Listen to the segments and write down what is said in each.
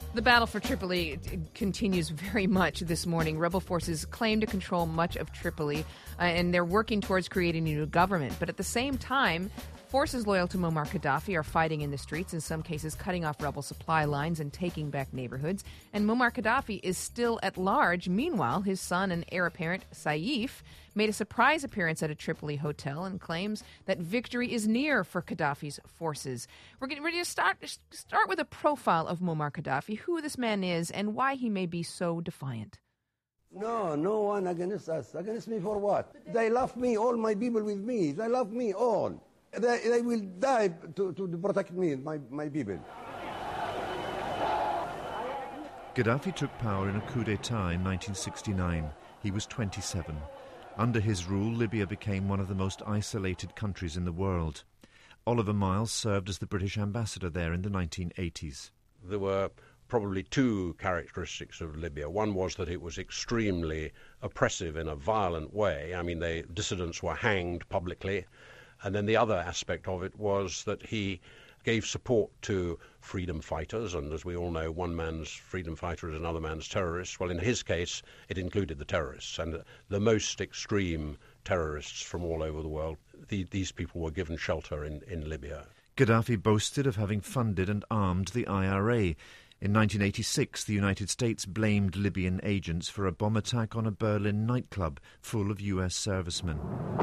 The battle for Tripoli continues very much this morning. Rebel forces claim to control much of Tripoli, and they're working towards creating a new government. But at the same time, forces loyal to Muammar Gaddafi are fighting in the streets, in some cases cutting off rebel supply lines and taking back neighborhoods. And Muammar Gaddafi is still at large. Meanwhile, his son and heir apparent, Saif, made a surprise appearance at a Tripoli hotel and claims that victory is near for Gaddafi's forces. We're going to start with a profile of Muammar Gaddafi, who this man is and why he may be so defiant. No one against us. Against me for what? They love me, all my people with me. They love me all. They will die to protect me, my people. Gaddafi took power in a coup d'etat in 1969. He was 27. Under his rule, Libya became one of the most isolated countries in the world. Oliver Miles served as the British ambassador there in the 1980s. There were probably two characteristics of Libya. One was that it was extremely oppressive in a violent way. I mean, dissidents were hanged publicly. And then the other aspect of it was that he gave support to freedom fighters, and as we all know, one man's freedom fighter is another man's terrorist. Well, in his case, it included the terrorists, and the most extreme terrorists from all over the world. These people were given shelter in Libya. Gaddafi boasted of having funded and armed the IRA. In 1986, the United States blamed Libyan agents for a bomb attack on a Berlin nightclub full of US servicemen.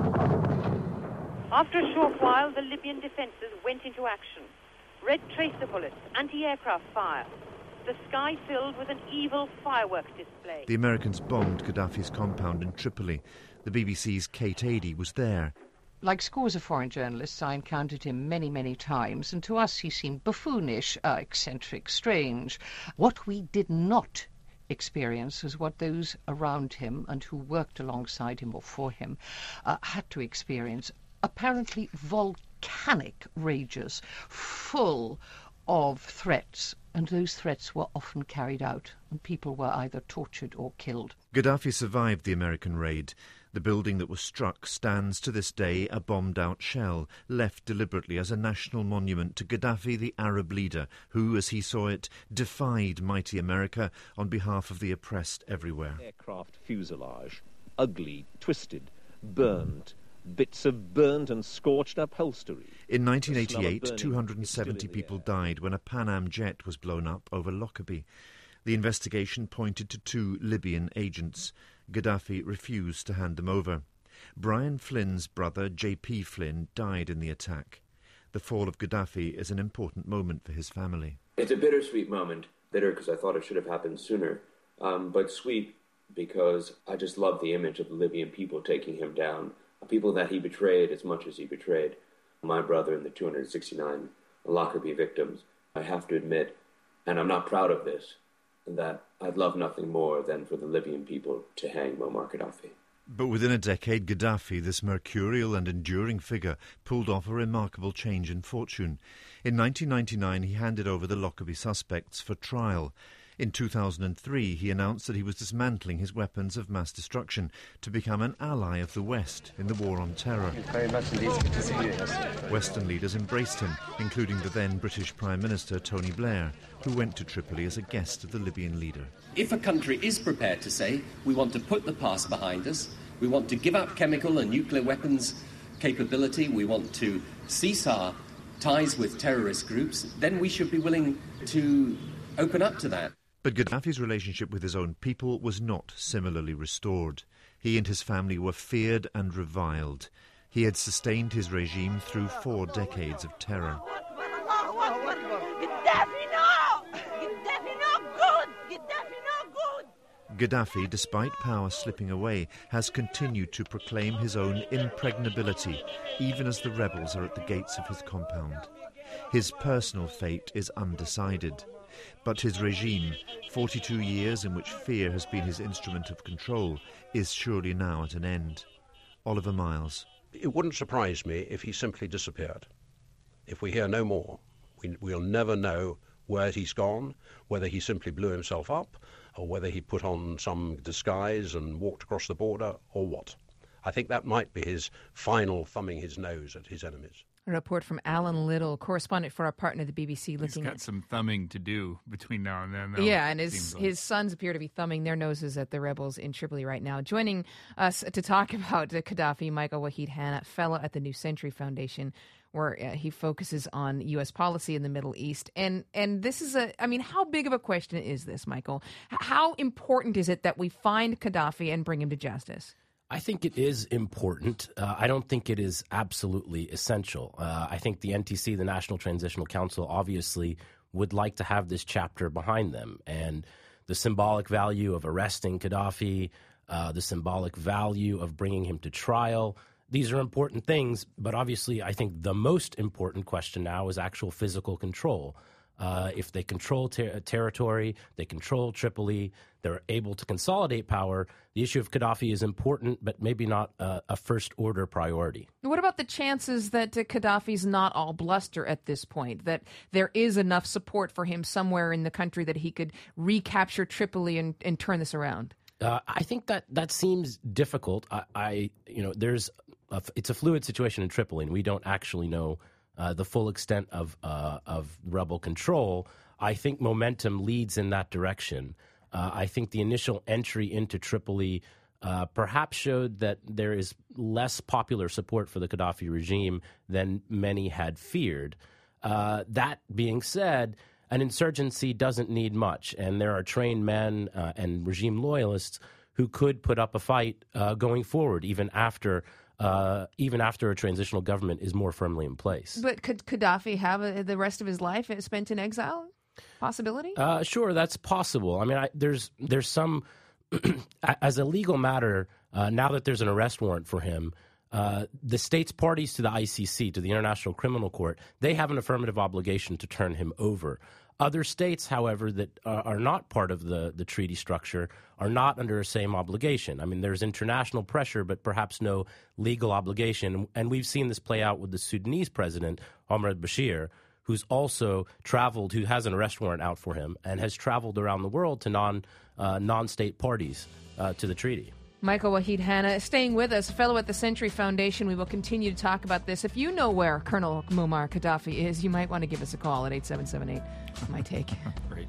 After a short while, the Libyan defences went into action. Red tracer bullets, anti-aircraft fire. The sky filled with an evil fireworks display. The Americans bombed Gaddafi's compound in Tripoli. The BBC's Kate Adie was there. Like scores of foreign journalists, I encountered him many, many times, and to us he seemed buffoonish, eccentric, strange. What we did not experience was what those around him and who worked alongside him or for him had to experience. Apparently volcanic rages, full of threats, and those threats were often carried out, and people were either tortured or killed. Gaddafi survived the American raid. The building that was struck stands to this day a bombed-out shell, left deliberately as a national monument to Gaddafi, the Arab leader, who, as he saw it, defied mighty America on behalf of the oppressed everywhere. Aircraft fuselage, ugly, twisted, burned, bits of burnt and scorched upholstery. In 1988, 270 people died when a Pan Am jet was blown up over Lockerbie. The investigation pointed to 2 Libyan agents. Gaddafi refused to hand them over. Brian Flynn's brother, J.P. Flynn, died in the attack. The fall of Gaddafi is an important moment for his family. It's a bittersweet moment. Bitter because I thought it should have happened sooner, but sweet because I just love the image of the Libyan people taking him down. People that he betrayed as much as he betrayed my brother and the 269 Lockerbie victims. I have to admit, and I'm not proud of this, that I'd love nothing more than for the Libyan people to hang Muammar Gaddafi. But within a decade, Gaddafi, this mercurial and enduring figure, pulled off a remarkable change in fortune. In 1999, he handed over the Lockerbie suspects for trial. In 2003, he announced that he was dismantling his weapons of mass destruction to become an ally of the West in the war on terror. Thank you very much indeed. Good to see you. Western leaders embraced him, including the then British Prime Minister Tony Blair, who went to Tripoli as a guest of the Libyan leader. If a country is prepared to say, we want to put the past behind us, we want to give up chemical and nuclear weapons capability, we want to cease our ties with terrorist groups, then we should be willing to open up to that. But Gaddafi's relationship with his own people was not similarly restored. He and his family were feared and reviled. He had sustained his regime through 4 decades of terror. Gaddafi, despite power slipping away, has continued to proclaim his own impregnability, even as the rebels are at the gates of his compound. His personal fate is undecided. But his regime, 42 years in which fear has been his instrument of control, is surely now at an end. Oliver Miles. It wouldn't surprise me if he simply disappeared. If we hear no more, we'll never know where he's gone, whether he simply blew himself up, or whether he put on some disguise and walked across the border, or what. I think that might be his final thumbing his nose at his enemies. A report from Alan Little, correspondent for our partner, the BBC. He's got some thumbing to do between now and then, though. Yeah, and his sons appear to be thumbing their noses at the rebels in Tripoli right now. Joining us to talk about Gaddafi, Michael Waheed Hanna, fellow at the New Century Foundation, where he focuses on U.S. policy in the Middle East. And this is how big of a question is this, Michael? How important is it that we find Gaddafi and bring him to justice? I think it is important. I don't think it is absolutely essential. I think the NTC, the National Transitional Council, obviously would like to have this chapter behind them. And the symbolic value of arresting Gaddafi, the symbolic value of bringing him to trial, these are important things. But obviously, I think the most important question now is actual physical control. If they control territory, they control Tripoli, they're able to consolidate power. The issue of Gaddafi is important, but maybe not a first-order priority. What about the chances that Gaddafi's not all bluster at this point, that there is enough support for him somewhere in the country that he could recapture Tripoli and turn this around? I think that seems difficult. It's a fluid situation in Tripoli, and we don't actually know the full extent of rebel control. I think momentum leads in that direction. I think the initial entry into Tripoli perhaps showed that there is less popular support for the Gaddafi regime than many had feared. That being said, an insurgency doesn't need much, and there are trained men and regime loyalists who could put up a fight going forward, even after a transitional government is more firmly in place. But could Gaddafi have the rest of his life spent in exile? Possibility? Sure, that's possible. I mean, there's some, as a legal matter, now that there's an arrest warrant for him, the states parties to the ICC, to the International Criminal Court, they have an affirmative obligation to turn him over. Other states, however, that are not part of the treaty structure are not under the same obligation. I mean, there's international pressure, but perhaps no legal obligation. And we've seen this play out with the Sudanese president, Omar al-Bashir, who's also traveled, who has an arrest warrant out for him, and has traveled around the world to non-state parties to the treaty. Michael Waheed Hanna staying with us, a fellow at the Century Foundation. We will continue to talk about this. If you know where Colonel Muammar Gaddafi is, you might want to give us a call at 8778. My take. Great.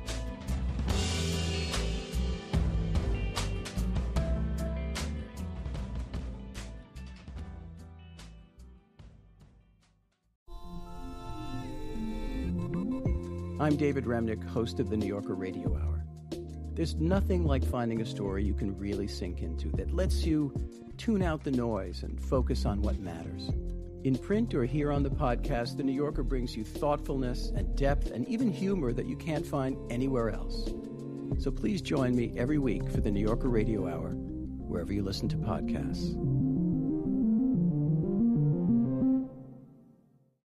I'm David Remnick, host of the New Yorker Radio Hour. There's nothing like finding a story you can really sink into that lets you tune out the noise and focus on what matters. In print or here on the podcast, The New Yorker brings you thoughtfulness and depth and even humor that you can't find anywhere else. So please join me every week for the New Yorker Radio Hour, wherever you listen to podcasts.